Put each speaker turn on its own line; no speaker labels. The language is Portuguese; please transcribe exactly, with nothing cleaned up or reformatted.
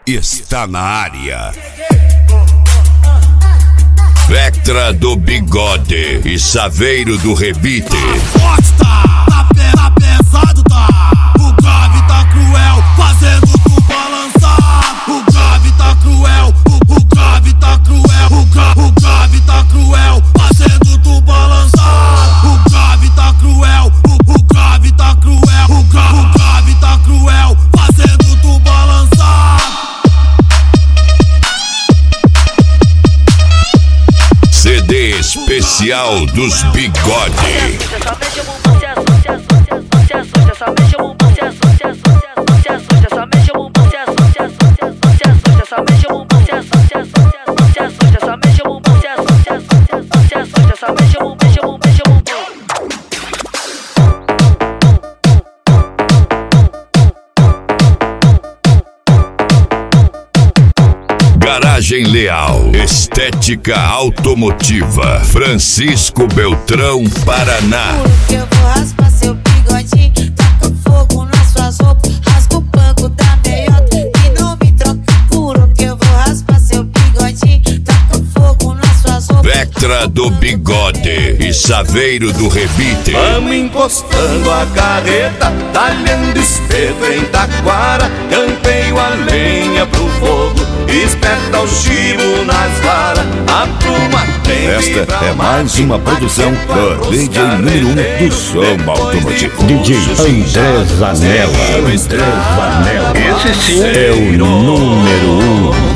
está na área. Vectra do Bigode e Saveiro do Rebite.
Forte tá, tá, pe tá pesado tá. O grave tá cruel, fazendo tu balançar. O grave tá cruel, o, o grave tá cruel. O, gra o grave tá cruel, fazendo tu balançar. O grave tá cruel, o, o grave tá cruel. O, gra o grave tá cruel, fazendo tu balançar.
C D especial dos Bigode. Garagem Leal, estética automotiva, Francisco Beltrão, Paraná.
Que eu vou raspar seu bigodinho, taca fogo nas suas roupas, rasga o banco da meiota e não me troca. Juro que eu vou raspar seu bigodinho, taca fogo nas suas roupas.
Vectra do Bigode e Saveiro do Rebite.
Vamos encostando a carreta, talhando espeto em taquara, campeio a lenha pro fogo, espeta o chibo nas varas, apruma tempo.
Esta é mais uma produção do D J número um do som automotivo, D J André Zanella. André Zanella. Esse sim é o número um.